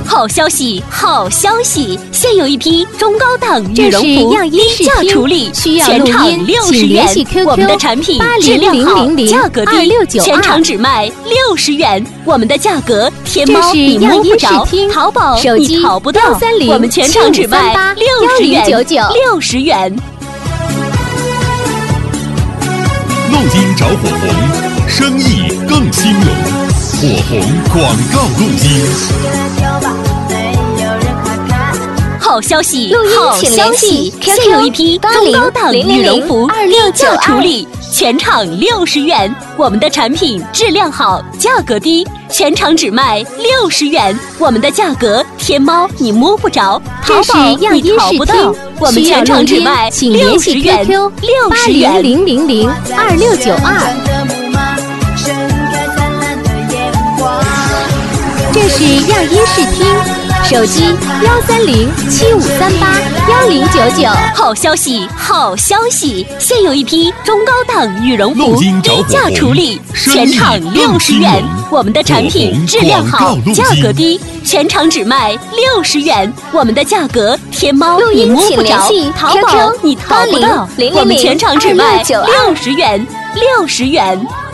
好消息，好消息！现有一批中高档羽绒服低价处理，全场60元。我们的产品质量好，价格低，全场只卖60元。我们的价格，天猫你摸不着，淘宝你淘不到。我们全场只卖60元，60元。 路金找火红，生意更兴隆。火红广告路金。 好消息，好消息！现有一批中高档羽绒服低价处理，全场60元。我们的产品质量好，价格低，全场只卖60元。我们的价格，天猫你摸不着，淘宝你淘不到。我们全场只卖60元，60元。 8000002692。这是样音视听，手机13075381099。 好消息，好消息！现有一批中高档羽绒服低价处理，全场60元。我们的产品质量好，价格低，全场只卖60元。我们的价格，天猫你摸不着，淘宝你淘不到。我们全场只卖60元，60元。